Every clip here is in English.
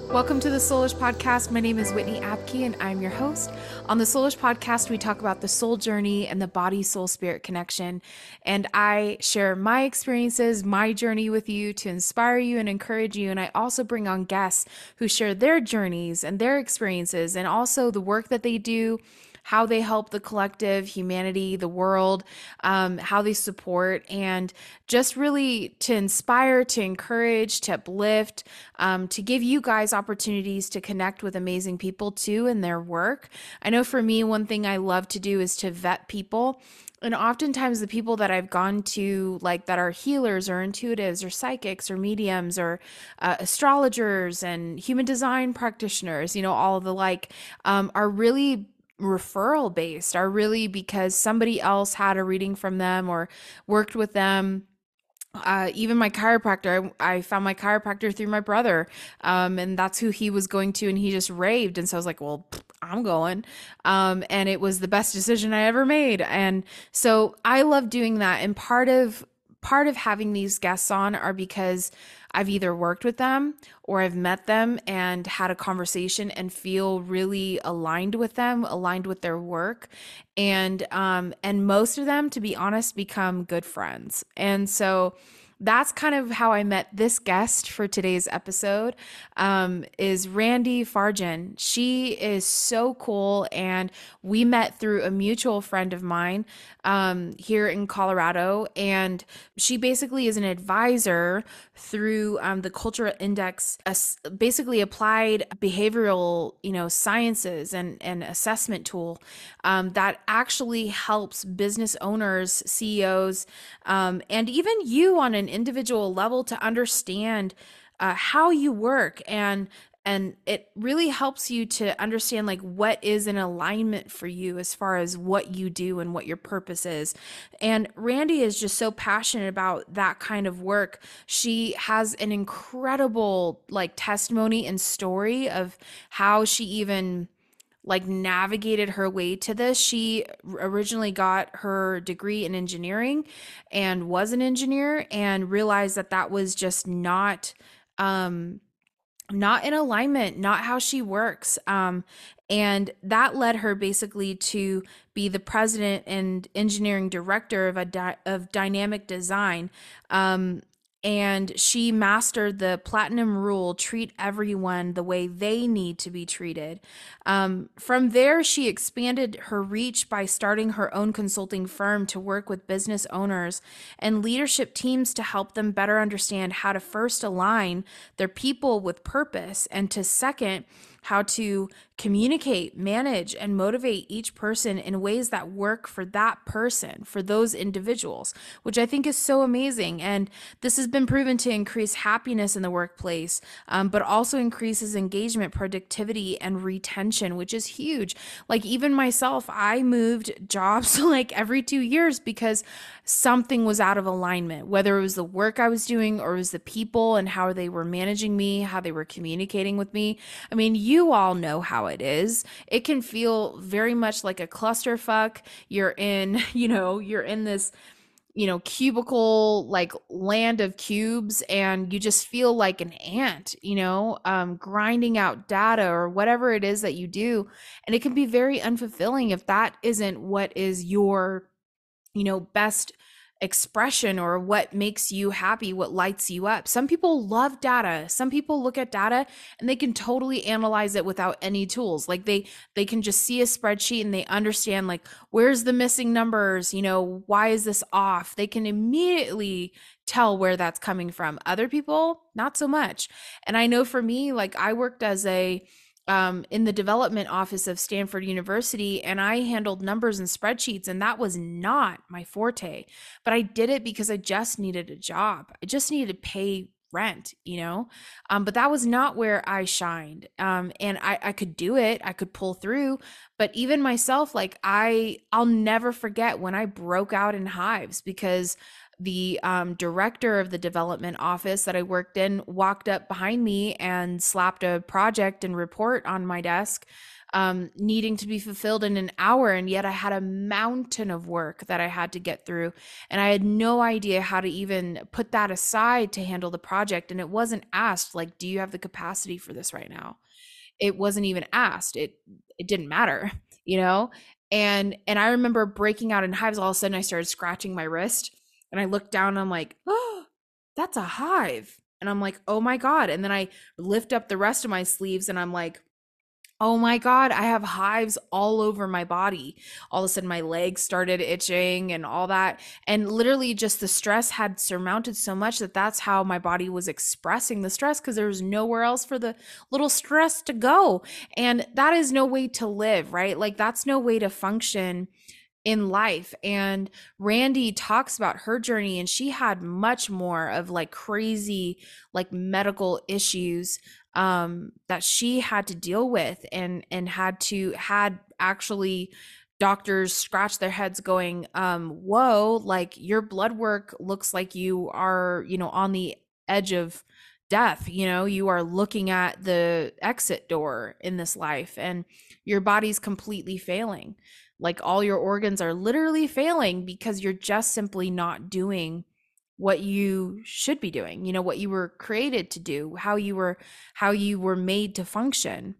Welcome to the Soulish Podcast. My name is Whitney Apke, and I'm your host. On the Soulish Podcast, we talk about the soul journey and the body-soul-spirit connection. And I share my experiences, my journey with you to inspire you and encourage you. And I also bring on guests who share their journeys and their experiences and also the work that they do, how they help the collective, humanity, the world, how they support, and just really to inspire, to encourage, to uplift, to give you guys opportunities to connect with amazing people too in their work. I know for me, one thing I love to do is to vet people. And oftentimes the people that I've gone to, like that are healers or intuitives or psychics or mediums or astrologers and human design practitioners, all of the are really referral based, are really because somebody else had a reading from them or worked with them. Even my chiropractor, I found my chiropractor through my brother, and that's who he was going to, and he just raved. And so I was like, well, I'm going. And it was the best decision I ever made. And so I love doing that. And part of having these guests on are because I've either worked with them or I've met them and had a conversation and feel really aligned with them, aligned with their work. And most of them, to be honest, become good friends. And so that's kind of how I met this guest for today's episode, is Randy Farjan. She is so cool, and we met through a mutual friend of mine here in Colorado, and she basically is an advisor through the Cultural Index, basically applied behavioral, sciences and assessment tool that actually helps business owners, CEOs, and even you on an individual level to understand how you work, and it really helps you to understand like what is in alignment for you as far as what you do and what your purpose is. And Randy is just so passionate about that kind of work. She has an incredible testimony and story of how she even navigated her way to this. She originally got her degree in engineering and was an engineer and realized that that was just not in alignment, not how she works. And that led her basically to be the president and engineering director of Dynamic Design. And she mastered the platinum rule: treat everyone the way they need to be treated. From there, she expanded her reach by starting her own consulting firm to work with business owners and leadership teams to help them better understand how to first align their people with purpose, and to second, how to communicate, manage, and motivate each person in ways that work for that person, for those individuals, which I think is so amazing. And this has been proven to increase happiness in the workplace, but also increases engagement, productivity, and retention, which is huge. Like even myself, I moved jobs every 2 years because something was out of alignment, whether it was the work I was doing or it was the people and how they were managing me, how they were communicating with me. I mean, you all know how it is. It can feel very much like a clusterfuck. You're in, you're in this, cubicle, land of cubes, and you just feel like an ant, grinding out data or whatever it is that you do. And it can be very unfulfilling if that isn't what is your, best expression or what makes you happy, what lights you up. Some people love data. Some people look at data and they can totally analyze it without any tools. They can just see a spreadsheet and they understand where's the missing numbers, why is this off? They can immediately tell where that's coming from. Other people, not so much. And I know for me, I worked as in the development office of Stanford University, and I handled numbers and spreadsheets, and that was not my forte. But I did it because I just needed a job. I just needed to pay rent, but that was not where I shined. And I could do it, I could pull through, but even myself, I'll never forget when I broke out in hives because the director of the development office that I worked in walked up behind me and slapped a project and report on my desk needing to be fulfilled in an hour. And yet I had a mountain of work that I had to get through. And I had no idea how to even put that aside to handle the project. And it wasn't asked, like, do you have the capacity for this right now? It wasn't even asked. It didn't matter, you know? And I remember breaking out in hives. All of a sudden I started scratching my wrist and I looked down and I'm like, oh, that's a hive. And I'm like, oh my God. And then I lift up the rest of my sleeves and I'm like, oh my God, I have hives all over my body. All of a sudden, my legs started itching and all that. And literally, just the stress had surmounted so much that that's how my body was expressing the stress because there was nowhere else for the little stress to go. And that is no way to live, right? Like, that's no way to function in life. And Randy talks about her journey, and she had much more of like crazy like medical issues that she had to deal with, and had actually doctors scratch their heads going, whoa, like your blood work looks like you are, you know, on the edge of death. You know, you are looking at the exit door in this life and your body's completely failing. Like all your organs are literally failing because you're just simply not doing what you should be doing, you know, what you were created to do, how you were made to function.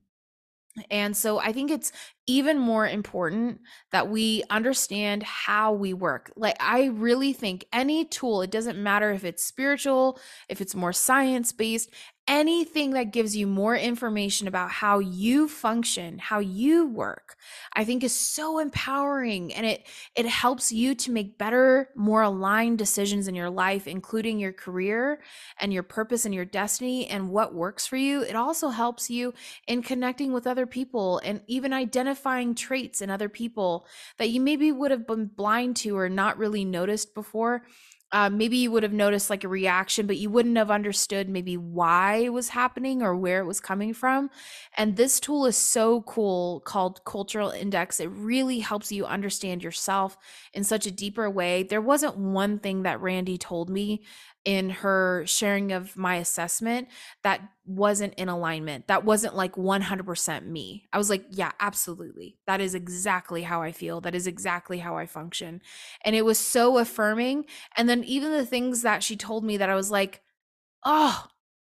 And so I think it's even more important that we understand how we work. Like, I really think any tool, it doesn't matter if it's spiritual, if it's more science based, anything that gives you more information about how you function, how you work, I think is so empowering, and it helps you to make better, more aligned decisions in your life, including your career and your purpose and your destiny and what works for you. It also helps you in connecting with other people and even identifying traits in other people that you maybe would have been blind to or not really noticed before. Maybe you would have noticed like a reaction, but you wouldn't have understood maybe why it was happening or where it was coming from. And this tool is so cool, called Cultural Index. It really helps you understand yourself in such a deeper way. There wasn't one thing that Randy told me in her sharing of my assessment that wasn't in alignment. That wasn't like 100% me. I was like, yeah, absolutely. That is exactly how I feel. That is exactly how I function. And it was so affirming. And then even the things that she told me that I was like, oh,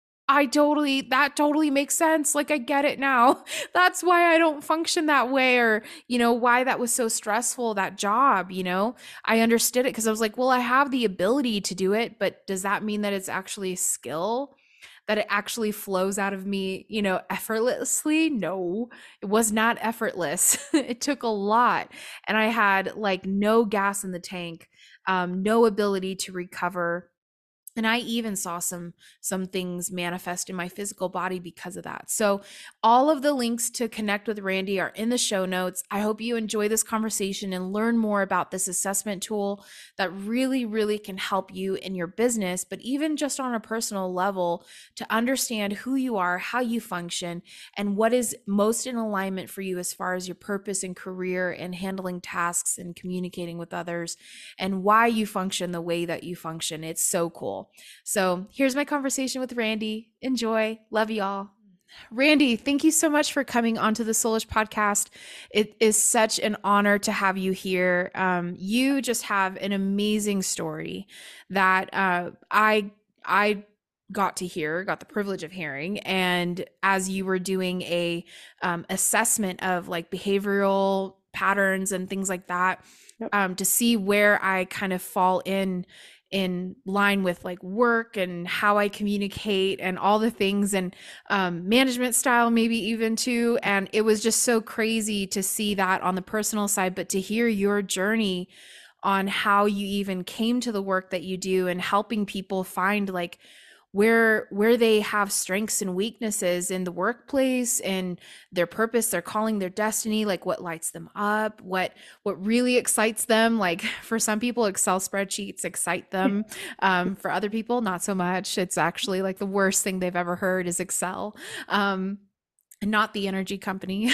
that totally makes sense. Like, I get it now. That's why I don't function that way, or, you know, why that was so stressful, that job, you know, I understood it because I was like, well, I have the ability to do it, but does that mean that it's actually a skill? That it actually flows out of me, you know, effortlessly? No, it was not effortless. It took a lot. And I had like no gas in the tank, no ability to recover, and I even saw some things manifest in my physical body because of that. So all of the links to connect with Randy are in the show notes. I hope you enjoy this conversation and learn more about this assessment tool that really can help you in your business, but even just on a personal level, to understand who you are, how you function, and what is most in alignment for you as far as your purpose and career and handling tasks and communicating with others, and why you function the way that you function. It's so cool. So here's my conversation with Randy. Enjoy. Love y'all. Randy, thank you so much for coming onto the Soulish podcast. It is such an honor to have you here. You just have an amazing story that I got the privilege of hearing. And as you were doing a assessment of like behavioral patterns and things like that, to see where I kind of fall in line with like work and how I communicate and all the things, and management style maybe even too. And it was just so crazy to see that on the personal side, but to hear your journey on how you even came to the work that you do and helping people find like where they have strengths and weaknesses in the workplace and their purpose, their calling, their destiny, like what lights them up, what really excites them. Like for some people, Excel spreadsheets excite them. For other people, not so much. It's actually like the worst thing they've ever heard is Excel. Not the energy company,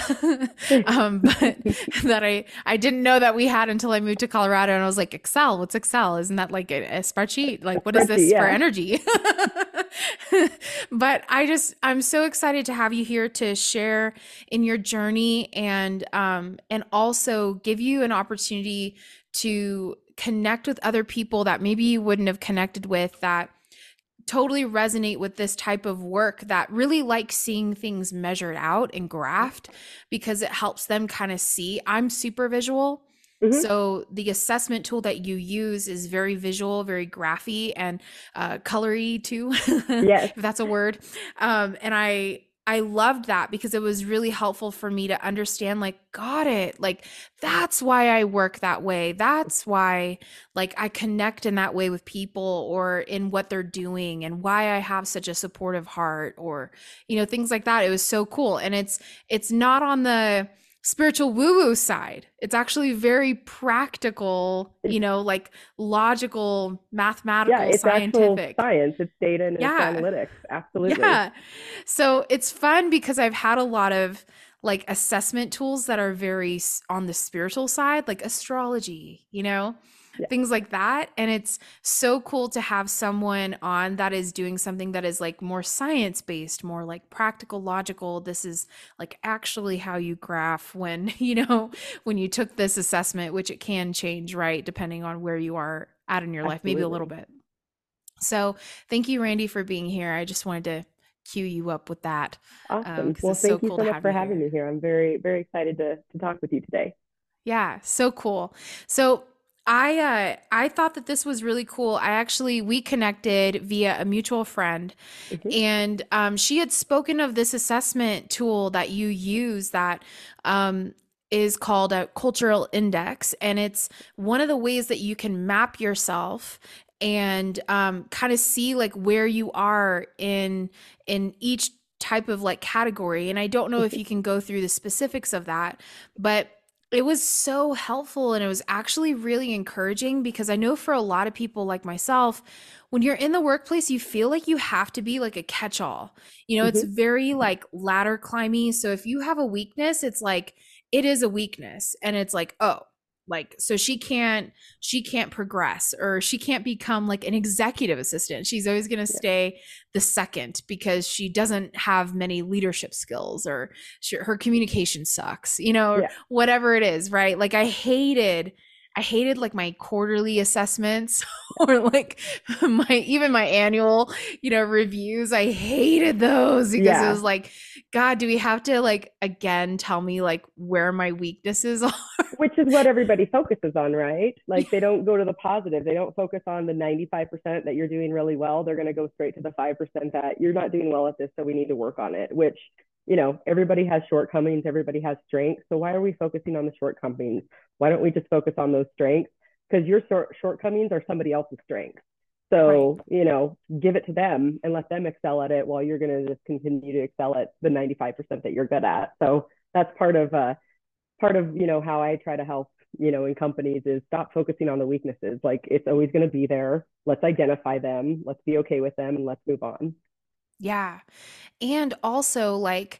but that I didn't know that we had until I moved to Colorado, and I was like, Excel, what's Excel? Isn't that like a spreadsheet? Like, what is this for energy? But I'm so excited to have you here to share in your journey and also give you an opportunity to connect with other people that maybe you wouldn't have connected with that totally resonate with this type of work that really like seeing things measured out and graphed because it helps them kind of see. I'm super visual. Hmm. So the assessment tool that you use is very visual, very graphy and colory too, Yes. if that's a word. And I loved that because it was really helpful for me to understand, like, got it. Like, that's why I work that way. That's why like I connect in that way with people or in what they're doing and why I have such a supportive heart or things like that. It was so cool. And it's not on the spiritual woo-woo side. It's actually very practical, like logical, Yeah, mathematical, it's actual scientific. science, it's data, and it's Yeah. analytics. Absolutely. Yeah. So it's fun because I've had a lot of like assessment tools that are very on the spiritual side, like astrology, Yeah. things like that. And it's so cool to have someone on that is doing something that is like more science based, more like practical, logical. This is like actually how you graph when, when you took this assessment, which it can change, right? Depending on where you are at in your life, maybe a little Absolutely. bit. So thank you, Randy, for being here. I just wanted to cue you up with that Awesome. because Well, it's so thank you cool so to much have for you having here. me here. I'm very, very excited to talk with you today. Yeah, so cool. So I thought that this was really cool. We connected via a mutual friend, Hmm. and she had spoken of this assessment tool that you use that is called a cultural index, and it's one of the ways that you can map yourself and kind of see like where you are in each type of like category. And I don't know if you can go through the specifics of that, but it was so helpful and it was actually really encouraging because I know for a lot of people like myself, when you're in the workplace, you feel like you have to be like a catch-all. It's Hmm. very like ladder climby. So if you have a weakness, it's like it is a weakness and it's like, oh, like so she can't progress or she can't become like an executive assistant. She's always going to Yeah. stay the second because she doesn't have many leadership skills or her communication sucks, or Yeah. whatever it is, right? Like I hated like my quarterly assessments or like my annual, reviews. I hated those because it was Yeah. like, God, do we have to like again tell me like where my weaknesses are? Which is what everybody focuses on, right? Like they don't go to the positive. They don't focus on the 95% that you're doing really well. They're going to go straight to the 5% that you're not doing well at this, so we need to work on it, which, everybody has shortcomings, everybody has strengths. So why are we focusing on the shortcomings? Why don't we just focus on those strengths? Because your shortcomings are somebody else's strengths. Right. So, give it to them and let them excel at it while you're going to just continue to excel at the 95% that you're good at. So that's part of how I try to help in companies is stop focusing on the weaknesses. Like it's always going to be there. Let's identify them, let's be okay with them, and let's move on. Yeah. And also like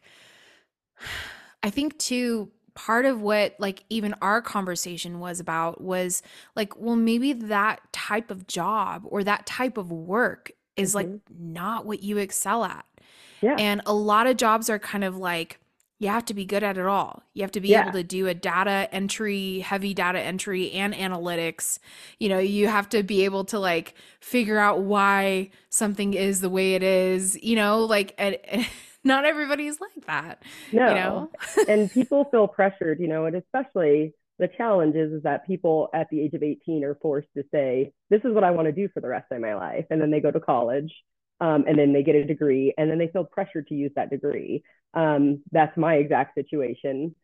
I think too, part of what like even our conversation was about was like, well, maybe that type of job or that type of work is like Mm-hmm. not what you excel at. Yeah. And a lot of jobs are kind of like, you have to be good at it all. You have to be able Yeah. to do a data entry, heavy data entry and analytics. You have to be able to like figure out why something is the way it is, like and not everybody's like that, you No. know? And people feel pressured, and especially the challenge is that people at the age of 18 are forced to say, this is what I want to do for the rest of my life. And then they go to college, and then they get a degree, and then they feel pressured to use that degree. That's my exact situation.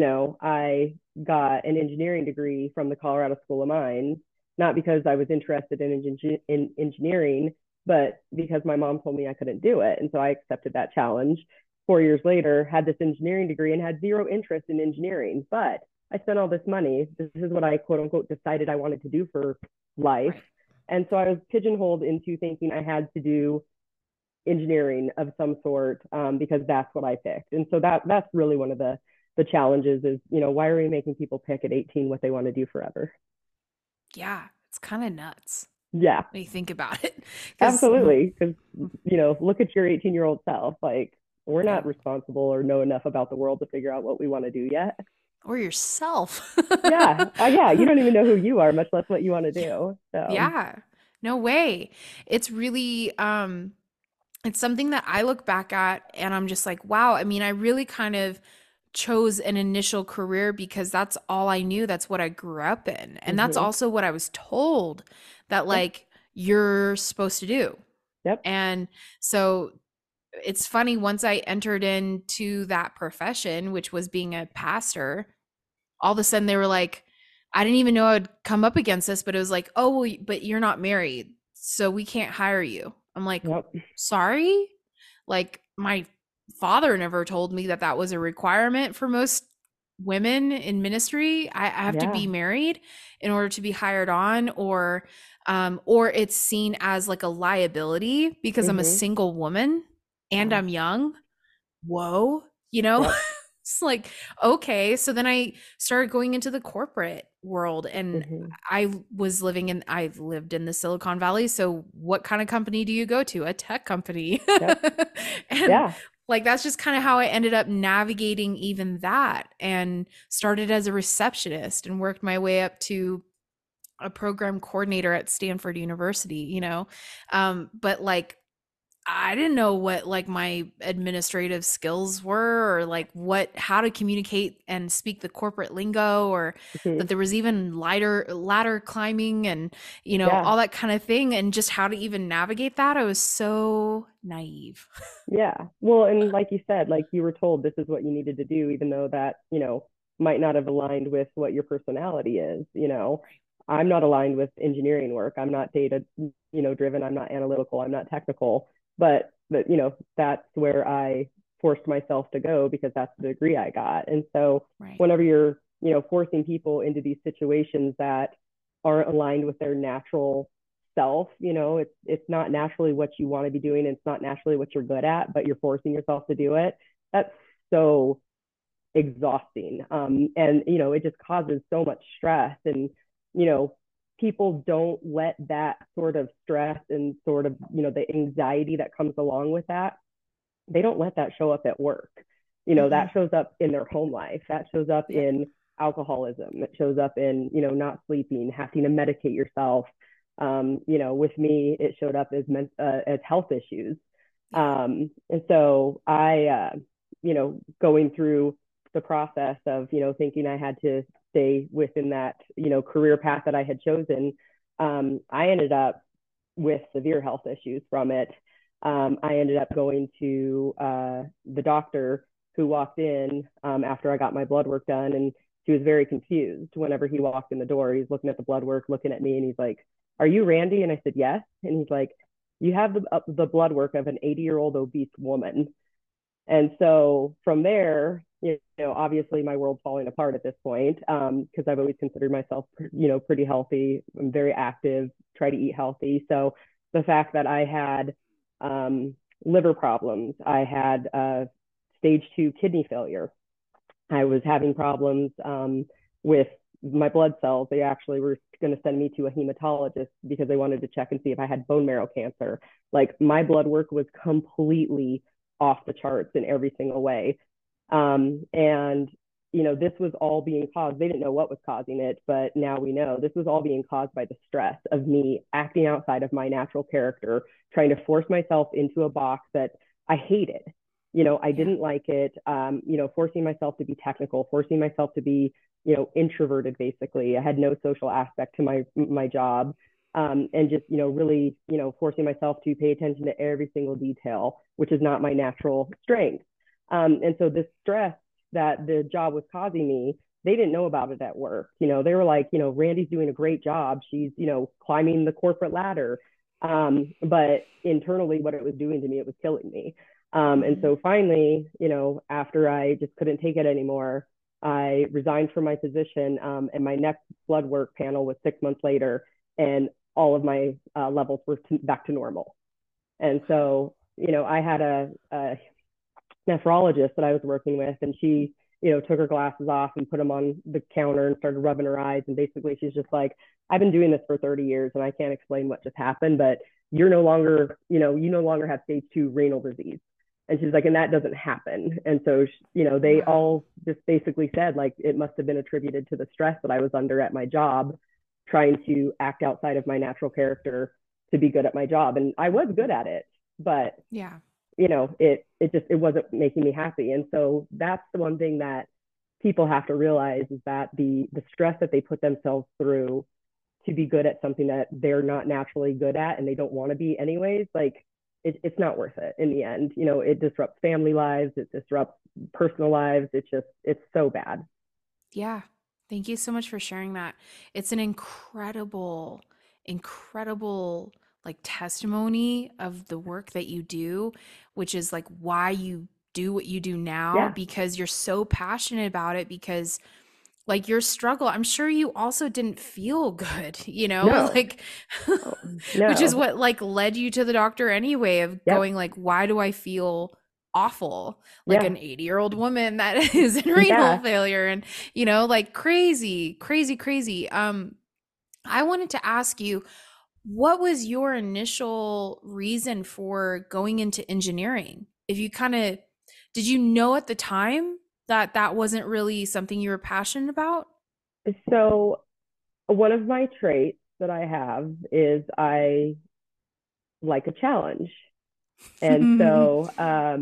I got an engineering degree from the Colorado School of Mines, not because I was interested in engineering, but because my mom told me I couldn't do it. And so I accepted that challenge. 4 years later, had this engineering degree and had zero interest in engineering. But I spent all this money. This is what I quote unquote decided I wanted to do for life. Right. And so I was pigeonholed into thinking I had to do engineering of some sort, because that's what I picked. And so that's really one of the challenges is, why are we making people pick at 18 what they want to do forever? Yeah, it's kind of nuts. Yeah, when you think about it. Because, absolutely. Because, look at your 18-year-old self. Like, we're yeah, not responsible or know enough about the world to figure out what we want to do yet. or yourself. Yeah. You don't even know who you are, much less what you want to do. So, Yeah, no way. It's really, it's something that I look back at and I'm just like, wow. I mean, I really kind of chose an initial career because that's all I knew. That's what I grew up in. And that's hmm also what I was told that, yeah, like, you're supposed to do. yep, And so it's funny, once I entered into that profession, which was being a pastor, all of a sudden they were like, I didn't even know I'd come up against this, but it was like, oh, well, but you're not married, so we can't hire you. I'm like, yep, sorry? Like, my father never told me that that was a requirement for most women in ministry. I have to yeah, be married in order to be hired on, or it's seen as like a liability because I'm a hmm single woman and yeah, I'm young. Whoa, you know? yep, It's like, okay. So then I started going into the corporate world, and hmm I lived in the Silicon Valley. So what kind of company do you go to? A tech company. yep, And yeah, like, that's just kind of how I ended up navigating even that, and started as a receptionist and worked my way up to a program coordinator at Stanford University. But like, I didn't know what like my administrative skills were, or like how to communicate and speak the corporate lingo, or hmm that there was even ladder climbing and yeah. all that kind of thing, and just how to even navigate that. I was so naive. Yeah. Well, and like you said, like you were told this is what you needed to do, even though that, might not have aligned with what your personality is. I'm not aligned with engineering work. I'm not data, driven. I'm not analytical. I'm not technical. But that's where I forced myself to go because that's the degree I got. And so Right. whenever you're, forcing people into these situations that aren't aligned with their natural self. It's not naturally what you want to be doing. It's not naturally what you're good at, but you're forcing yourself to do it. That's so exhausting. And it just causes so much stress. And you know, people don't let that sort of stress and sort of the anxiety that comes along with that. They don't let that show up at work. Mm-mm. That shows up in their home life. That shows up Yep. in alcoholism. It shows up in not sleeping, having to medicate yourself. With me, it showed up as health issues. Yeah. And so going through the process of thinking I had to stay within that career path that I had chosen, I ended up with severe health issues from it. I ended up going to the doctor who walked in after I got my blood work done, and he was very confused whenever he walked in the door. He's looking at the blood work, looking at me, and he's like, "Are you Randy?" And I said, "Yes." And he's like, "You have the blood work of an 80-year-old obese woman." And so from there, obviously my world's falling apart at this point because I've always considered myself, pretty healthy. I'm very active, try to eat healthy. So the fact that I had liver problems, I had stage 2 kidney failure, I was having problems with my blood cells. They actually were going to send me to a hematologist because they wanted to check and see if I had bone marrow cancer. Like my blood work was completely off the charts in every single way. And this was all being caused. They didn't know what was causing it, but now we know this was all being caused by the stress of me acting outside of my natural character, trying to force myself into a box that I hated. I Yeah. didn't like it. Forcing myself to be technical, forcing myself to be, introverted. Basically, I had no social aspect to my job, and just really forcing myself to pay attention to every single detail, which is not my natural strength. And so this stress that the job was causing me, they didn't know about it at work. They were like, Randy's doing a great job. She's, climbing the corporate ladder. But internally, what it was doing to me, it was killing me. And Mm-hmm. so finally, after I just couldn't take it anymore, I resigned from my position. And my next blood work panel was 6 months later, and all of my levels were back to normal. And so, I had a nephrologist that I was working with, and she took her glasses off and put them on the counter and started rubbing her eyes. And basically, she's just like, I've been doing this for 30 years and I can't explain what just happened, but you're no longer, you no longer have stage 2 renal disease. And she's like, and that doesn't happen. And so, they Wow. all just basically said, like, it must have been attributed to the stress that I was under at my job, trying to act outside of my natural character to be good at my job. And I was good at it, but Yeah. it wasn't making me happy. And so that's the one thing that people have to realize, is that the stress that they put themselves through to be good at something that they're not naturally good at and they don't want to be anyways, like, it's not worth it in the end. It disrupts family lives, it disrupts personal lives. It's so bad. Yeah. Thank you so much for sharing that. It's an incredible, incredible like testimony of the work that you do, which is like why you do what you do now, Yeah. because you're so passionate about it, because like your struggle, I'm sure you also didn't feel good, No. like Oh, which is no. what like led you to the doctor anyway, of Yep. going like, why do I feel awful? Like Yeah. an 80-year-old woman that is in renal Yeah. failure and like crazy, crazy, crazy. I wanted to ask you, what was your initial reason for going into engineering? If you kind of, did you know at the time that that wasn't really something you were passionate about? So one of my traits that I have is I like a challenge. And so,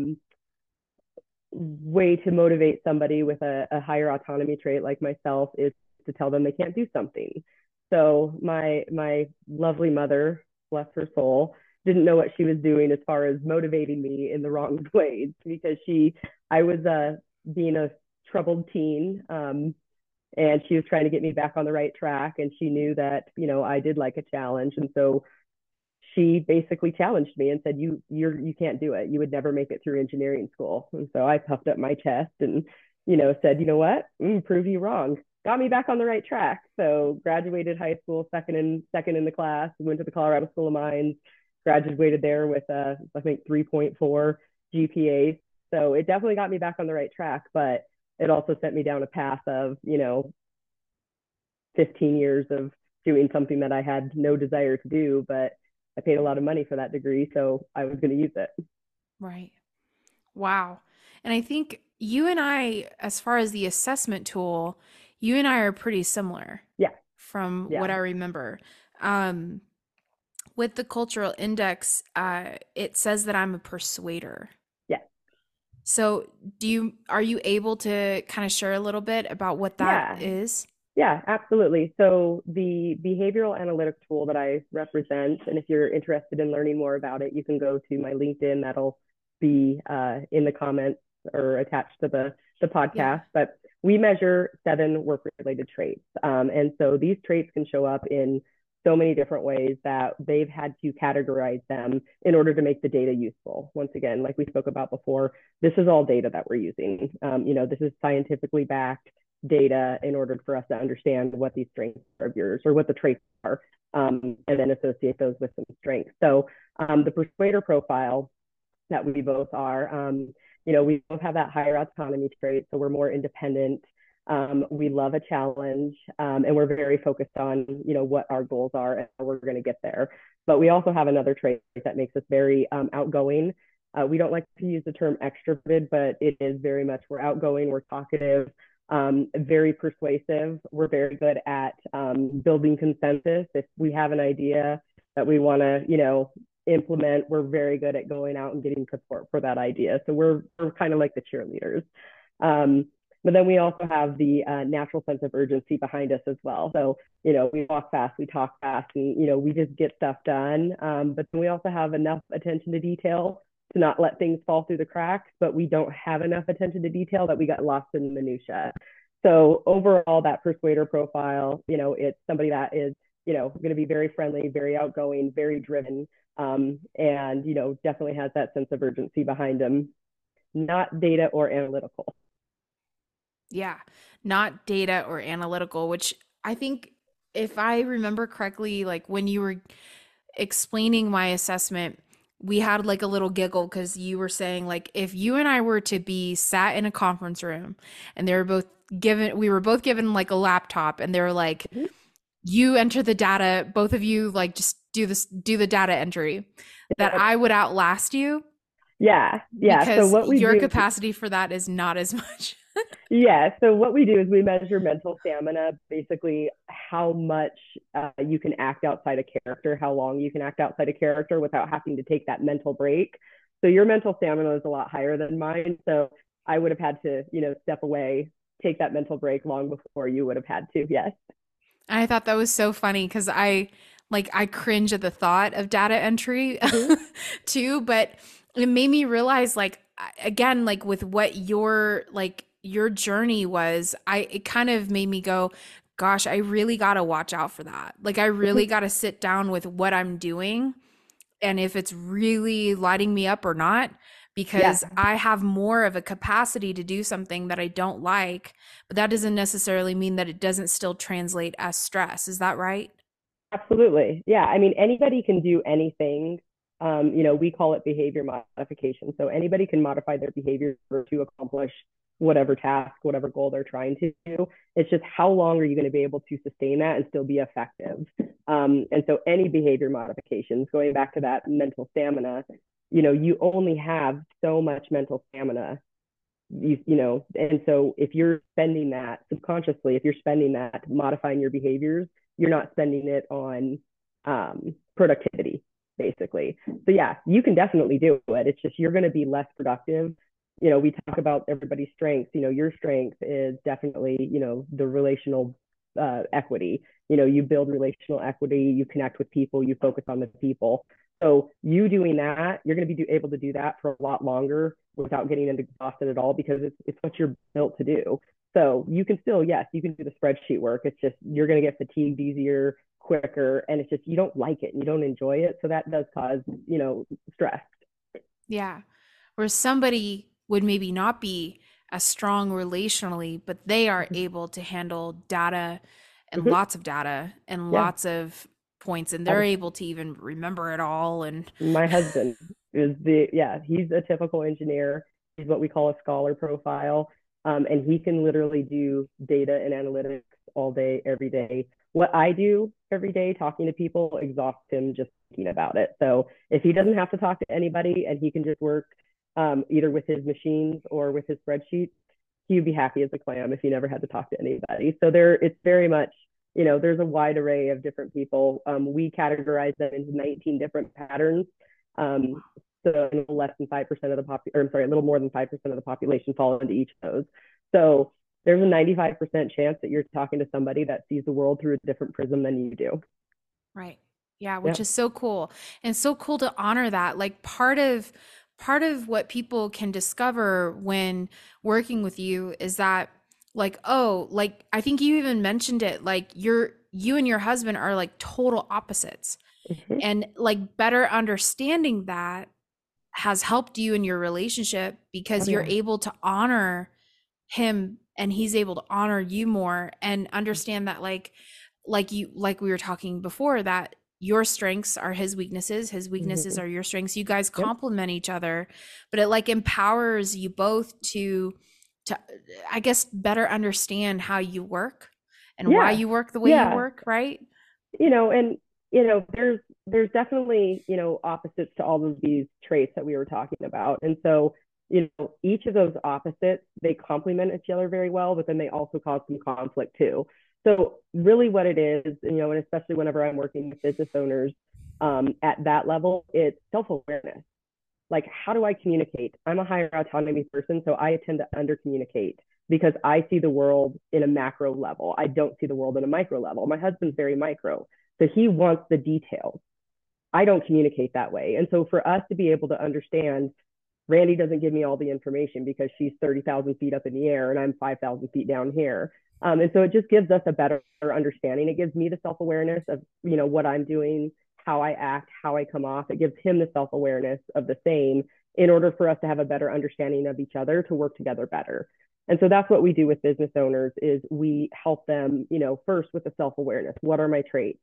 way to motivate somebody with a higher autonomy trait like myself is to tell them they can't do something. So my lovely mother, bless her soul, didn't know what she was doing as far as motivating me in the wrong ways, because I was being a troubled teen, and she was trying to get me back on the right track, and she knew that I did like a challenge. And so she basically challenged me and said, you can't do it, you would never make it through engineering school. And so I puffed up my chest and said, you know what, prove you wrong. Got me back on the right track. So graduated high school second in the class, went to the Colorado School of Mines, graduated there with I think 3.4 GPA. So it definitely got me back on the right track, but it also sent me down a path of 15 years of doing something that I had no desire to do, but I paid a lot of money for that degree, so I was going to use it. Right. Wow. And I think you and I, as far as the assessment tool, you and I are pretty similar Yeah, from what yeah, I remember. Um, with the cultural index, it says that I'm a persuader. yeah, So, are you able to kind of share a little bit about what that yeah, is? yeah, absolutely. So the behavioral analytic tool that I represent, and if you're interested in learning more about it, you can go to my LinkedIn. That'll be in the comments or attached to the Yeah. podcast. But we measure 7 work-related traits, and so these traits can show up in so many different ways that they've had to categorize them in order to make the data useful. Once again, like we spoke about before, this is all data that we're using. This is scientifically backed data in order for us to understand what these strengths are of yours, or what the traits are, and then associate those with some strengths. So the persuader profile that we both are, we both have that higher autonomy trait, so we're more independent. We love a challenge, and we're very focused on what our goals are and how we're going to get there. But we also have another trait that makes us very outgoing. We don't like to use the term extroverted, but it is very much, we're outgoing, we're talkative, very persuasive. We're very good at building consensus. If we have an idea that we want to, implement, we're very good at going out and getting support for that idea. So we're kind of like the cheerleaders. But then we also have the natural sense of urgency behind us as well. So, we walk fast, we talk fast, and, we just get stuff done. But then we also have enough attention to detail to not let things fall through the cracks, but we don't have enough attention to detail that we got lost in minutia. So overall, that persuader profile, it's somebody that is, going to be very friendly, very outgoing, very driven, and definitely has that sense of urgency behind them. Not data or analytical. Yeah. Not data or analytical, which I think, if I remember correctly, like when you were explaining my assessment, we had like a little giggle because you were saying like if you and I were to be sat in a conference room and we were both given like a laptop and they were like, Mhm. you enter the data, both of you like just do the data entry, that Yep. I would outlast you Yeah, yeah. So because what we your do capacity for that is not as much. Yeah, so what we do is we measure mental stamina, basically how much you can act outside a character, how long you can act outside a character without having to take that mental break. So your mental stamina is a lot higher than mine. So I would have had to, step away, take that mental break long before you would have had to. Yes. I thought that was so funny because I cringe at the thought of data entry Mm-hmm. too, but it made me realize like again, like with what your journey was, it kind of made me go, gosh, I really got to watch out for that. Like I really got to sit down with what I'm doing and if it's really lighting me up or not, Yeah. because I have more of a capacity to do something that I don't like, but that doesn't necessarily mean that it doesn't still translate as stress. Is that right? Absolutely. Yeah. I mean, anybody can do anything. We call it behavior modification. So anybody can modify their behavior to accomplish whatever task, whatever goal they're trying to do. It's just how long are you going to be able to sustain that and still be effective? And so any behavior modifications, going back to that mental stamina, you only have so much mental stamina. And so if you're spending that subconsciously, if you're spending that modifying your behaviors, you're not spending it on productivity, basically. So yeah, you can definitely do it. It's just you're going to be less productive. We talk about everybody's strengths. Your strength is definitely, the relational equity. You build relational equity, you connect with people, you focus on the people. So you doing that, you're going to be able to do that for a lot longer without getting exhausted at all because it's what you're built to do. So you can still, yes, you can do the spreadsheet work. It's just you're going to get fatigued easier, quicker, and it's just you don't like it and you don't enjoy it. So that does cause, stress. Yeah. Where somebody would maybe not be as strong relationally, but they are able to handle data and Mm-hmm. lots of data and Yeah. lots of points, and they're able to even remember it all. And My husband he's a typical engineer. He's what we call a scholar profile. And he can literally do data and analytics all day, every day. What I do every day, talking to people, exhausts him just thinking about it. So if he doesn't have to talk to anybody and he can just work either with his machines or with his spreadsheets, he'd be happy as a clam if he never had to talk to anybody. So it's very much, there's a wide array of different people. We categorize them into 19 different patterns. Um, so less than 5% of the a little more than 5% of the population fall into each of those. So there's a 95% chance that you're talking to somebody that sees the world through a different prism than you do. right. Yeah, which Yeah. is so cool. And so cool to honor that. Like part of what people can discover when working with you is that like, oh, like I think you even mentioned it, like you and your husband are like total opposites. Mm-hmm. And like better understanding that has helped you in your relationship Oh, because you're yeah. able to honor him and he's able to honor you more and Mm-hmm. understand that like we were talking before, that your strengths are his weaknesses Mm-hmm. are your strengths. You guys Yep. complement each other, but it like empowers you both to I guess better understand how you work and why Yeah. you work the way you Yeah. work, right? And there's definitely, opposites to all of these traits that we were talking about. And so, each of those opposites, they complement each other very well, but then they also cause some conflict too. So really what it is, and especially whenever I'm working with business owners at that level, it's self-awareness. Like, how do I communicate? I'm a higher autonomy person, so I tend to under communicate because I see the world in a macro level. I don't see the world in a micro level. My husband's very micro, so he wants the details. I don't communicate that way. And so for us to be able to understand, Randy doesn't give me all the information because she's 30,000 feet up in the air and I'm 5,000 feet down here. And so it just gives us a better understanding. It gives me the self awareness of, what I'm doing, how I act, how I come off. It gives him the self awareness of the same in order for us to have a better understanding of each other to work together better. And so that's what we do with business owners is we help them, first with the self awareness. What are my traits?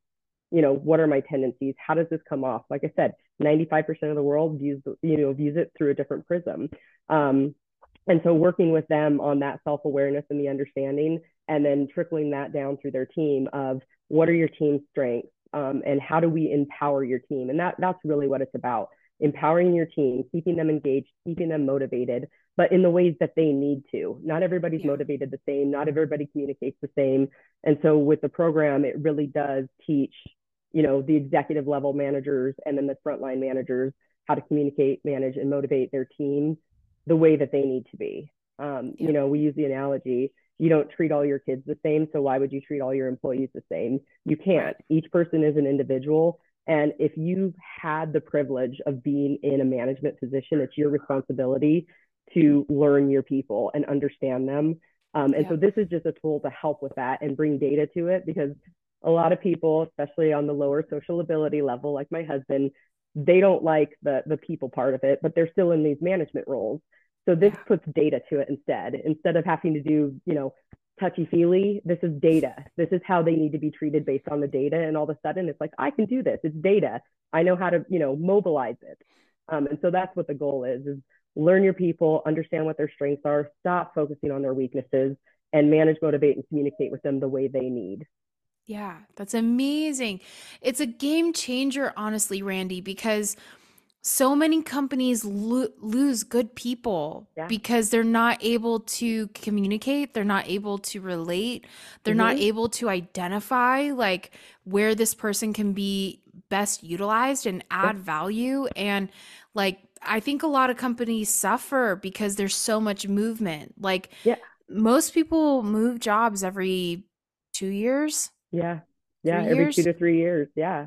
what are my tendencies? How does this come off? Like I said, 95% of the world views it through a different prism. Um, and so working with them on that self-awareness and the understanding, and then trickling that down through their team of what are your team strengths, and how do we empower your team? And that's really what it's about. Empowering your team, keeping them engaged, keeping them motivated, but in the ways that they need to. Not everybody's Yeah. motivated the same. Not everybody communicates the same. And so with the program, it really does teach, the executive level managers and then the frontline managers how to communicate, manage, and motivate their teams the way that they need to be. Yeah. We use the analogy, you don't treat all your kids the same, so why would you treat all your employees the same? You Right. can't. Each person is an individual. And if you've had the privilege of being in a management position, it's your responsibility to learn your people and understand them. And Yeah. so this is just a tool to help with that and bring data to it, because a lot of people, especially on the lower social ability level, like my husband, they don't like the people part of it, but they're still in these management roles. So this Yeah. puts data to it instead of having to do, touchy feely. This is data. This is how they need to be treated based on the data. And all of a sudden it's like, I can do this. It's data. I know how to, mobilize it. And so that's what the goal is learn your people, understand what their strengths are, stop focusing on their weaknesses, and manage, motivate, and communicate with them the way they need. Yeah, that's amazing. It's a game changer, honestly, Randy, because so many companies lose good people Yeah. because they're not able to communicate, they're not able to relate, they're not Mm-hmm. able to identify like where this person can be best utilized and Yeah. add value. And like, I think a lot of companies suffer because there's so much movement. Like, Yeah. most people move jobs every 2 years, Yeah. three Yeah. Every two years. to 3 years. Yeah.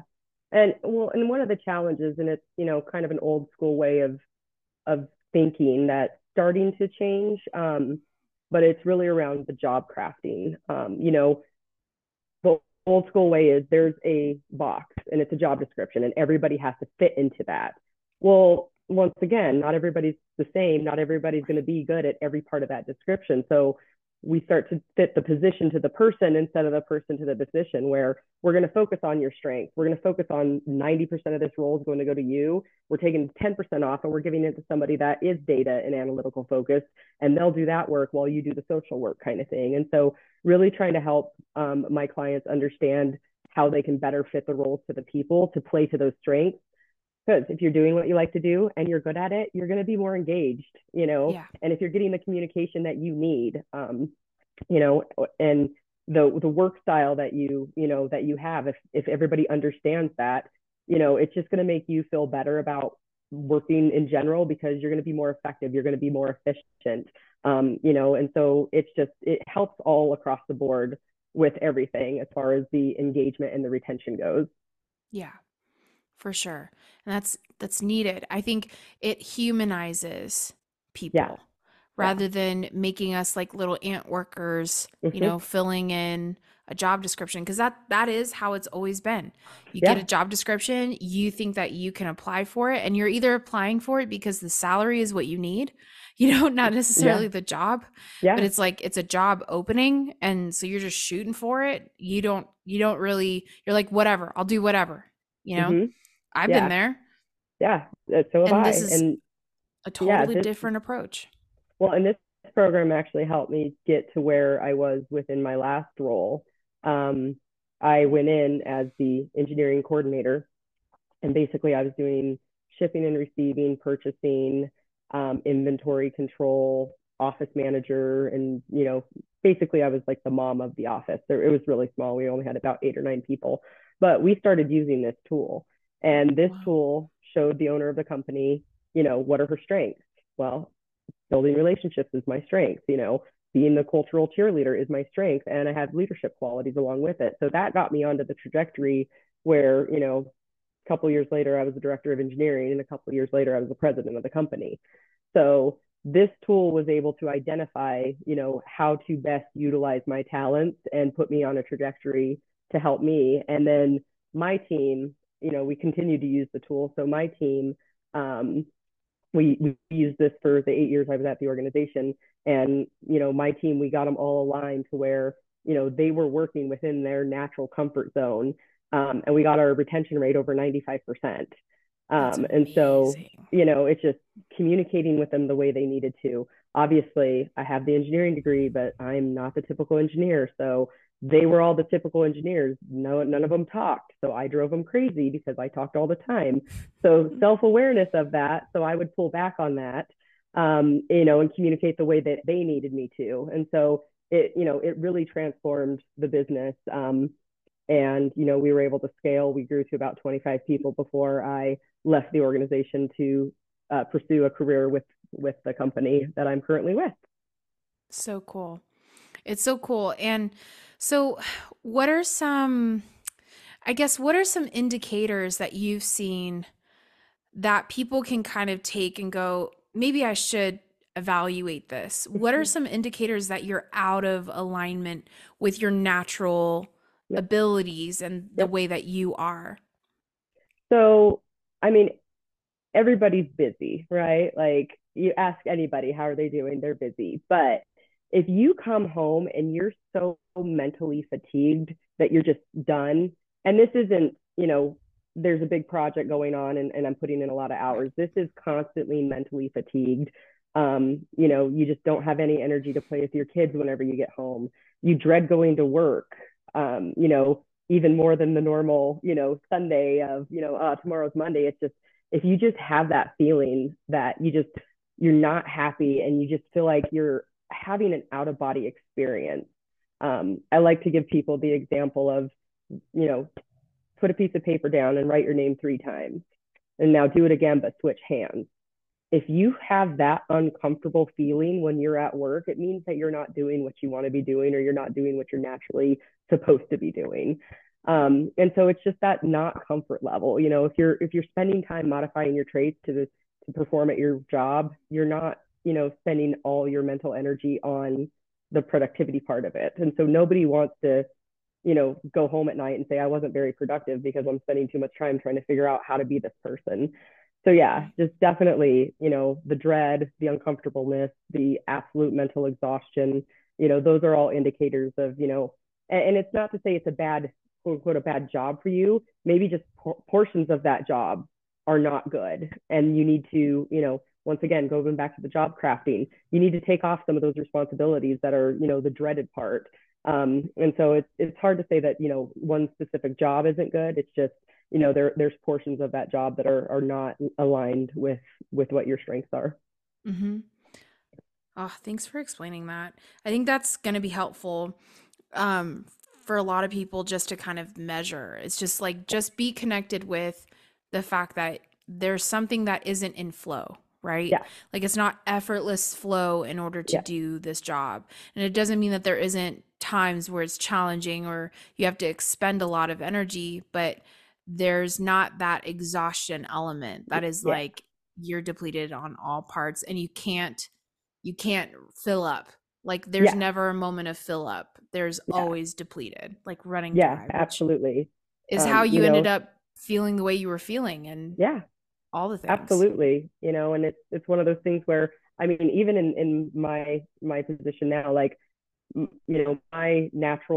And one of the challenges, and it's, kind of an old school way of thinking that's starting to change. But it's really around the job crafting. The old school way is there's a box and it's a job description and everybody has to fit into that. Well, once again, not everybody's the same. Not everybody's going to be good at every part of that description. So we start to fit the position to the person instead of the person to the position, where we're going to focus on your strength. We're going to focus on 90% of this role is going to go to you. We're taking 10% off and we're giving it to somebody that is data and analytical focused, and they'll do that work while you do the social work kind of thing. And so really trying to help my clients understand how they can better fit the roles to the people to play to those strengths. Because if you're doing what you like to do and you're good at it, you're going to be more engaged, Yeah. and if you're getting the communication that you need, you know, and the work style that you have, if everybody understands that, it's just going to make you feel better about working in general, because you're going to be more effective, you're going to be more efficient, and so it helps all across the board with everything as far as the engagement and the retention goes. Yeah. For sure. And that's needed. I think it humanizes Yeah. people Yeah. rather than making us like little ant workers, Mm-hmm. filling in a job description, because that is how it's always been. You get a Yeah. job description, you think that you can apply for it, and you're either applying for it because the salary is what you need, not necessarily Yeah. the job, but Yeah. it's like it's a job opening, and so you're just shooting for it. You don't really, you're like, whatever, I'll do whatever, you know? Mm-hmm. I've been Yeah. there. Yeah. So have And I. this is And a yeah, totally different approach. and this program actually helped me get to where I was within my last role. Um, I went in as the engineering coordinator, and basically I was doing shipping and receiving, purchasing, inventory control, office manager, and basically I was like the mom of the office. It was really small. We only had about 8 or 9 people, but we started using this tool, and this Wow. tool showed the owner of the company, what are her strengths. Well, building relationships is my strength. Being the cultural cheerleader is my strength, and I have leadership qualities along with it. So that got me onto the trajectory where, a couple of years later I was the director of engineering, and a couple of years later I was the president of the company. So this tool was able to identify, how to best utilize my talents and put me on a trajectory to help me. And then my team, we continue to use the tool. So my team, we used this for the 8 years I was at the organization. And, my team, we got them all aligned to where, they were working within their natural comfort zone. And we got our retention rate over 95%. That's And so, amazing. it's just communicating with them the way they needed to. Obviously, I have the engineering degree, but I'm not the typical engineer. So they were all the typical engineers. No, none of them talked. So I drove them crazy because I talked all the time. So self-awareness of that. So I would pull back on that, and communicate the way that they needed me to. And so it really transformed the business. And we were able to scale. We grew to about 25 people before I left the organization to pursue a career with the company that I'm currently with. So cool. It's so cool. And so, what are some, I guess, what are some indicators that you've seen that people can kind of take and go, maybe I should evaluate this? What are some indicators that you're out of alignment with your natural Yep. abilities and the Yep. way that you are? So, I mean, everybody's busy, right? Like you ask anybody, how are they doing? They're busy. But if you come home and you're so mentally fatigued that you're just done, and this isn't, there's a big project going on and I'm putting in a lot of Right. hours. This is constantly mentally fatigued. You just don't have any energy to play with your kids whenever you get home. You dread going to work. Even more than the normal, Sunday of, tomorrow's Monday. It's just, if you just have that feeling that you're not happy and you just feel like you're having an out of body experience. I like to give people the example of, you know, put a piece of paper down and write your name 3 times. And now do it again, but switch hands. If you have that uncomfortable feeling when you're at work, it means that you're not doing what you want to be doing, or you're not doing what you're naturally supposed to be doing. And so it's just that not comfort level. If you're spending time modifying your traits to perform at your job, you're not, spending all your mental energy on the productivity part of it. And so nobody wants to, go home at night and say, I wasn't very productive because I'm spending too much time trying to figure out how to be this person. So yeah, Right. just definitely, the dread, the uncomfortableness, the absolute mental exhaustion, those are all indicators of, and it's not to say it's a bad, quote unquote, a bad job for you. Maybe just portions of that job are not good. And you need to, once again, going back to the job crafting, you need to take off some of those responsibilities that are, the dreaded part. And so it's hard to say that, one specific job isn't good. It's just, there's portions of that job that are not aligned with what your strengths are. Mm-hmm. Oh, thanks for explaining that. I think that's going to be helpful um, for a lot of people just to kind of measure. It's just like, just be connected with the fact that there's something that isn't in flow, right? Yeah. Like it's not effortless flow in order to Yeah. do this job. And it doesn't mean that there isn't times where it's challenging or you have to expend a lot of energy, but there's not that exhaustion element that is Yeah. like you're depleted on all parts and you can't fill up. Like there's Yeah. never a moment of fill up. There's Yeah. always depleted, like running Yeah. dry, which Absolutely. is how Um, you you ended know, up feeling the way you were feeling and yeah, all the things. absolutely. And it's one of those things where, I mean, even in my position now, like, my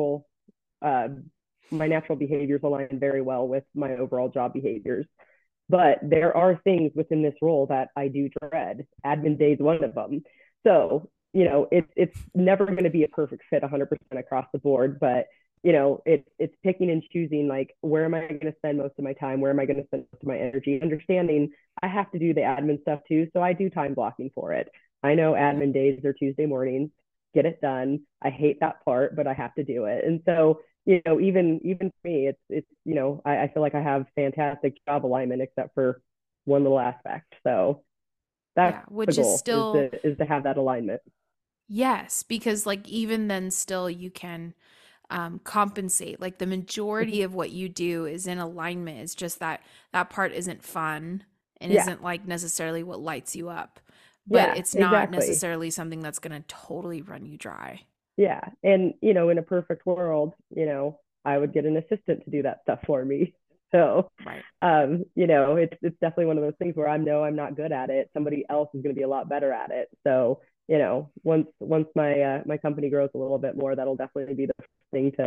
uh natural behaviors align very well with my overall job behaviors. But there are things within this role that I do dread. Admin day is one of them. So, it's never going to be a perfect fit 100% across the board, but it's picking and choosing, like, where am I going to spend most of my time? Where am I going to spend most of my energy? Understanding I have to do the admin stuff too. So I do time blocking for it. I know Yeah. admin days are Tuesday mornings, get it done. I hate that part, but I have to do it. And so, even for me, it's I feel like I have fantastic job alignment except for one little aspect. So that's Yeah, the which is goal, is still to have that alignment. yes, because like even then still you can compensate. Like the majority Mhm. of what you do is in alignment. It's just that that part isn't fun and Yeah. isn't like necessarily what lights you up. But Yeah, it's not exactly. necessarily something that's going to totally run you dry. Yeah. And, in a perfect world, I would get an assistant to do that stuff for me. So, Right. it's definitely one of those things where I know I'm not good at it. Somebody else is going to be a lot better at it. So, once my company grows a little bit more, that'll definitely be the thing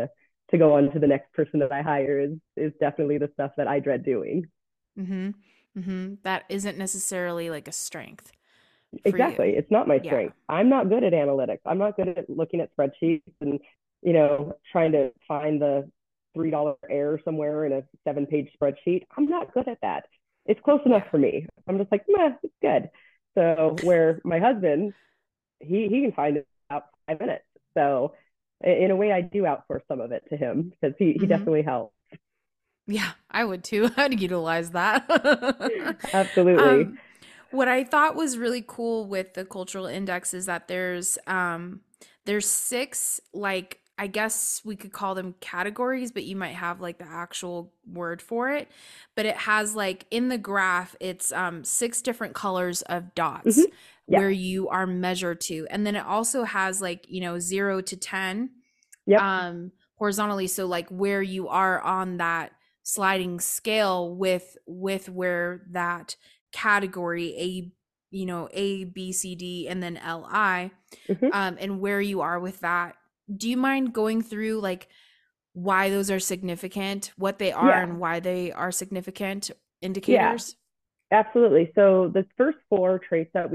to go on to the next person that I hire is definitely the stuff that I dread doing. Mm-hmm. Mm-hmm. That isn't necessarily like a strength for Exactly. you. It's not my Yeah. strength. I'm not good at analytics. I'm not good at looking at spreadsheets and, trying to find the $3 error somewhere in a 7-page spreadsheet. I'm not good at that. It's close enough Yeah. for me. I'm just like, meh, it's good. So where my husband, he can find it about 5 minutes. So in a way, I do outsource some of it to him because he Mm-hmm. definitely helps. Yeah, I would too. I'd utilize that. Absolutely. um, what I thought was really cool with the cultural index is that there's six, like, I guess we could call them categories, but you might have like the actual word for it. But it has like in the graph, it's six different colors of Hmm. dots Yeah. where you are measured to. And then it also has like, 0 to 10 Yep. horizontally, so like where you are on that sliding scale with where that category A, A, B, C, D, and then LI, Hmm. and where you are with that. Do you mind going through like why those are significant, what they are, Yeah. and why they are significant Yeah. indicators? Absolutely. So the first four traits that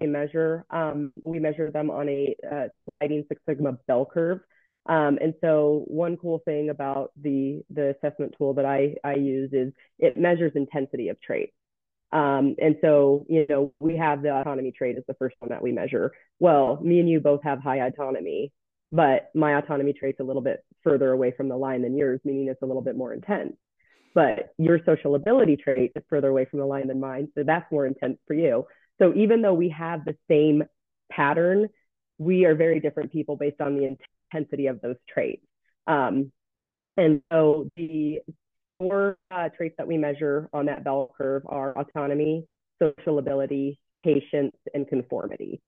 we measure them on a sliding Six Sigma bell curve. And so one cool thing about the assessment tool that I use is it measures intensity of traits. And so, we have the autonomy trait as the first one that we measure. Well, me and you both have high autonomy, but my autonomy trait's a little bit further away from the line than yours, meaning it's a little bit more intense. But your social ability trait is further away from the line than mine, so that's more intense for you. So even though we have the same pattern, we are very different people based on the intensity of those traits. Um, and so the four traits that we measure on that bell curve are autonomy, social ability, patience, and conformity.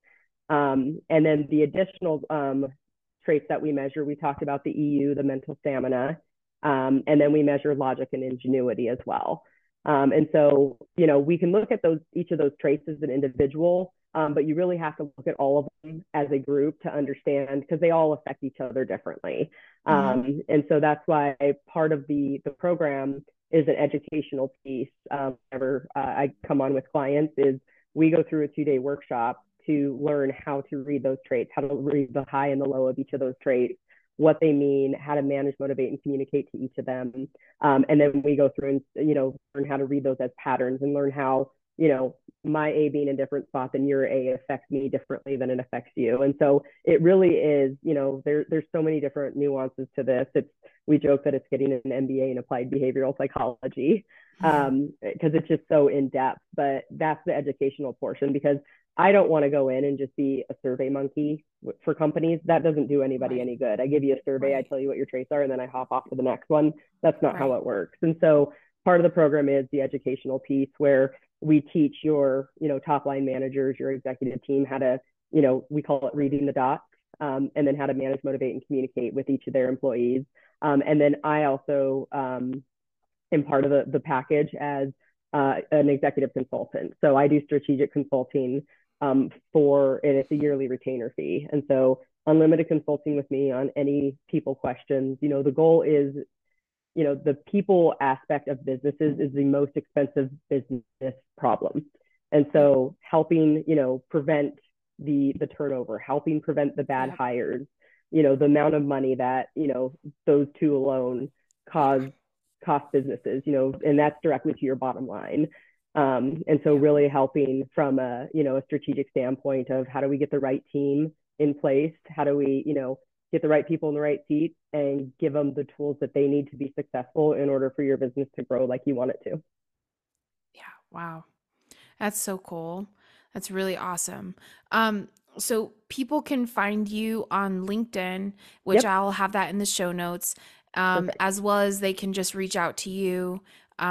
And then the additional traits that we measure, we talked about the EU, the mental stamina, and then we measure logic and ingenuity as well. And so, we can look at each of those traits as an individual, but you really have to look at all of them as a group to understand because they all affect each other differently. Mm-hmm. And so that's why part of the program is an educational piece. Whenever I come on with clients, is we go through a 2-day workshop to learn how to read those traits, how to read the high and the low of each of those traits, what they mean, how to manage, motivate, and communicate to each of them. And then we go through and, learn how to read those as patterns and learn how, my A being in a different spot than your A affects me differently than it affects you. And so it really is, there's so many different nuances to this. We joke that it's getting an MBA in applied behavioral psychology because it's just so in depth, but that's the educational portion because I don't want to go in and just be a survey monkey for companies. That doesn't do anybody Right. any good. I give you a survey, I Right. tell you what your traits are, and then I hop off to the next one. That's not how Right. it works. And so part of the program is the educational piece where we teach your, top line managers, your executive team how to, we call it reading the dots, and then how to manage, motivate, and communicate with each of their employees. And then I also am part of the package as an executive consultant. So I do strategic consulting and it's a yearly retainer fee. And so unlimited consulting with me on any people questions. The goal is, the people aspect of businesses is the most expensive business problem. And Yep. so helping, prevent the turnover, helping prevent the bad Yep. hires, the amount of money that, those two alone Yeah. cause cost businesses, and that's directly to your bottom line. And so Yep. really helping from a strategic standpoint of how do we get the right team in place? How do we, get the right people in the right seats and give them the tools that they need to be successful in order for your business to grow like you want it to. Yeah. Wow. That's so cool. That's really awesome. Um, so people can find you on LinkedIn, which Yep. I'll have that in the show notes, Perfect. as well as they can just reach out to you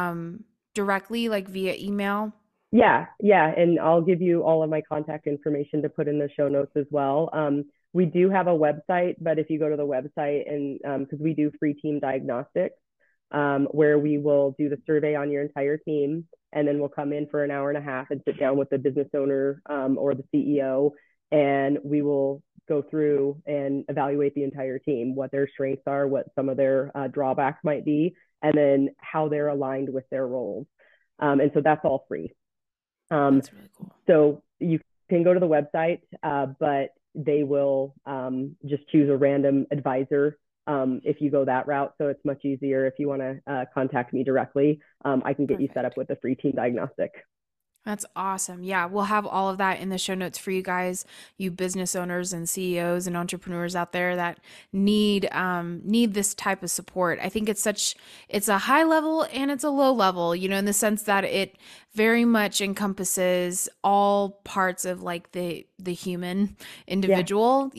directly, like via email. Yeah, yeah, and I'll give you all of my contact information to put in the show notes as well. We do have a website, but if you go to the website and because we do free team diagnostics, where we will do the survey on your entire team, and then we'll come in for an hour and a half and sit down with the business owner or the CEO, and we will go through and evaluate the entire team, what their strengths are, what some of their drawbacks might be, and then how they're aligned with their roles. And so that's all free. That's really cool. So you can go to the website, but they will just choose a random advisor if you go that route. So it's much easier if you want to contact me directly. I can get you set up with a free team diagnostic. That's awesome. Yeah, we'll have all of that in the show notes for you guys, you business owners and CEOs and entrepreneurs out there that need this type of support. I think it's a high level and it's a low level, in the sense that it very much encompasses all parts of like the human individual,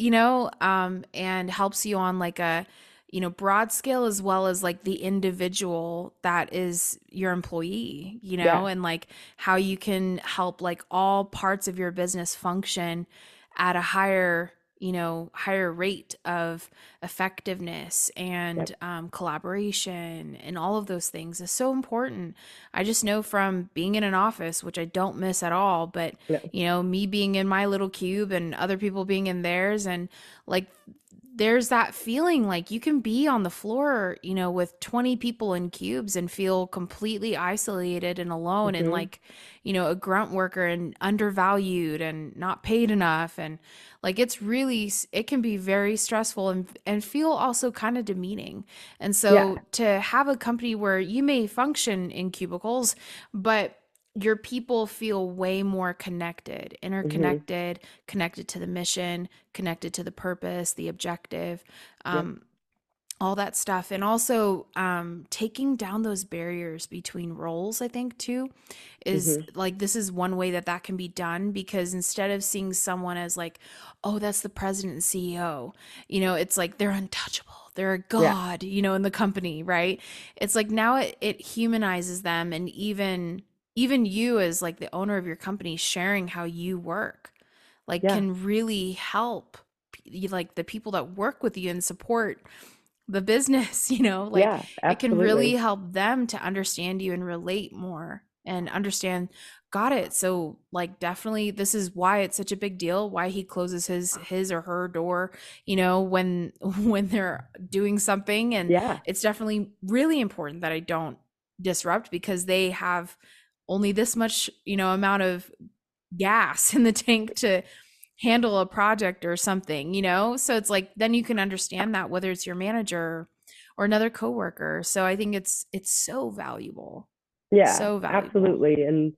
and helps you on like a broad scale as well as like the individual that is your employee, and like how you can help like all parts of your business function at a higher rate of effectiveness and collaboration, and all of those things is so important. I just know from being in an office, which I don't miss at all, but me being in my little cube and other people being in theirs, and like there's that feeling like you can be on the floor, with 20 people in cubes and feel completely isolated and alone and like, a grunt worker and undervalued and not paid enough. And like, it can be very stressful and feel also kind of demeaning. And so to have a company where you may function in cubicles, but your people feel way more connected, interconnected, connected to the mission, connected to the purpose, the objective, all that stuff. And also taking down those barriers between roles, I think too, is like, this is one way that can be done, because instead of seeing someone as like, oh, that's the president and CEO, it's like they're untouchable. They're a god, in the company, right? It's like now it humanizes them, and even you as like the owner of your company sharing how you work like can really help like the people that work with you and support the business, it can really help them to understand you and relate more and understand, got it. So like, definitely this is why it's such a big deal, why he closes his or her door, when they're doing something. And it's definitely really important that I don't disrupt, because they have only this much, amount of gas in the tank to handle a project or something, So it's like, then you can understand that whether it's your manager or another coworker. So I think it's so valuable. Yeah, so valuable. Absolutely. And,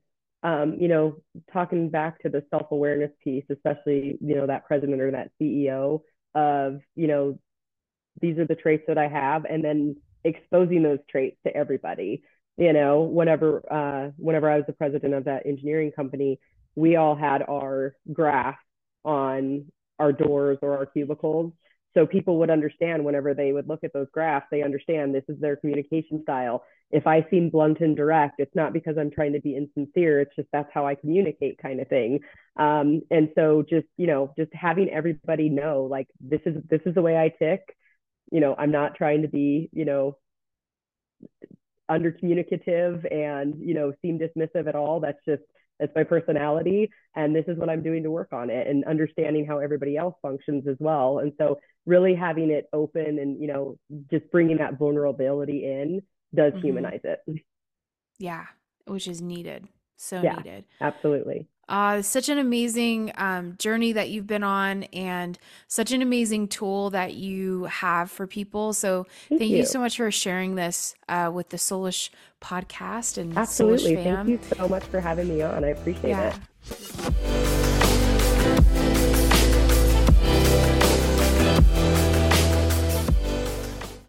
talking back to the self-awareness piece, especially, that president or that CEO of, these are the traits that I have, and then exposing those traits to everybody. Whenever I was the president of that engineering company, we all had our graph on our doors or our cubicles. So people would understand whenever they would look at those graphs, they understand this is their communication style. If I seem blunt and direct, it's not because I'm trying to be insincere. It's just that's how I communicate, kind of thing. And so just having everybody know, like, this is the way I tick. I'm not trying to be, under communicative and seem dismissive at all. That's my personality, and this is what I'm doing to work on it, and understanding how everybody else functions as well. And so really having it open and just bringing that vulnerability in does humanize it. Yeah, which is needed. So needed. Absolutely. Such an amazing journey that you've been on, and such an amazing tool that you have for people. So thank you so much for sharing this with the Soulish podcast and Absolutely. Soulish fam. Thank you so much for having me on. I appreciate it.